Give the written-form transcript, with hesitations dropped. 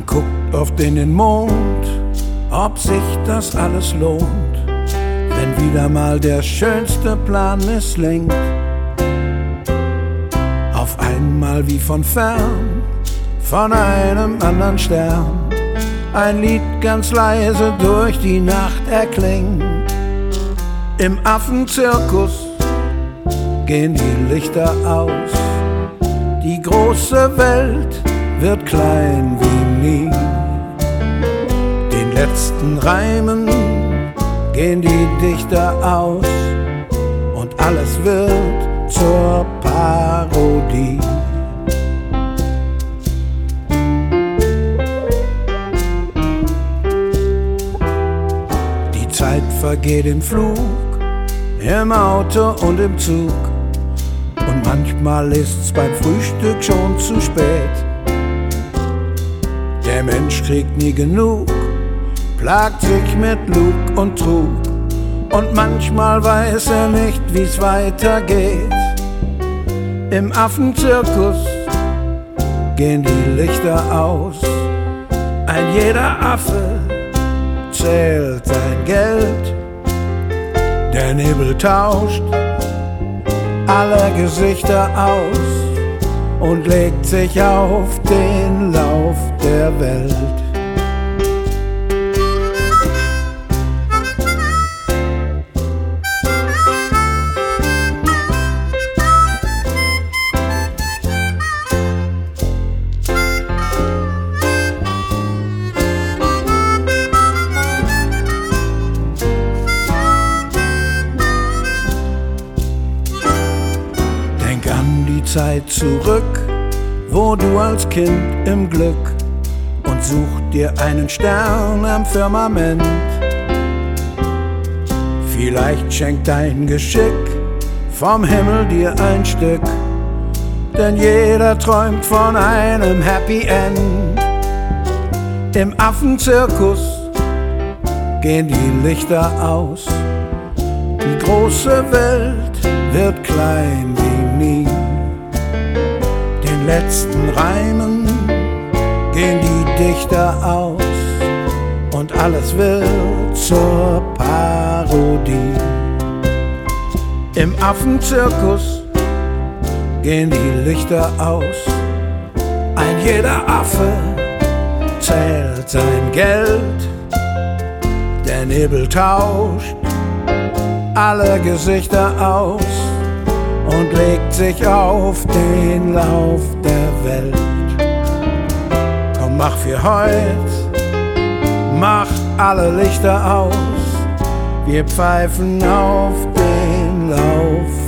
Man guckt oft in den Mond, ob sich das alles lohnt, wenn wieder mal der schönste Plan misslingt. Auf einmal wie von fern, von einem anderen Stern, ein Lied ganz leise durch die Nacht erklingt. Im Affenzirkus gehen die Lichter aus, die große Welt wird klein wie nie. Den letzten Reimen gehen die Dichter aus und alles wird zur Parodie. Die Zeit vergeht im Flug, im Auto und im Zug, und manchmal ist's beim Frühstück schon zu spät. Der Mensch kriegt nie genug, plagt sich mit Lug und Trug, und manchmal weiß er nicht, wie's weitergeht. Im Affenzirkus gehen die Lichter aus, ein jeder Affe zählt sein Geld. Der Nebel tauscht alle Gesichter aus und legt sich auf den Lauf der Welt. Zeit zurück, wo du als Kind im Glück, und such dir einen Stern am Firmament. Vielleicht schenkt dein Geschick vom Himmel dir ein Stück, denn jeder träumt von einem Happy End. Im Affenzirkus gehen die Lichter aus, die große Welt wird klein wie nie. Den letzten Reimen gehen die Dichter aus und alles wird zur Parodie. Im Affenzirkus gehen die Lichter aus, ein jeder Affe zählt sein Geld. Der Nebel tauscht alle Gesichter aus und legt sich auf den Lauf der Welt. Komm, mach für heut, mach alle Lichter aus, wir pfeifen auf den Lauf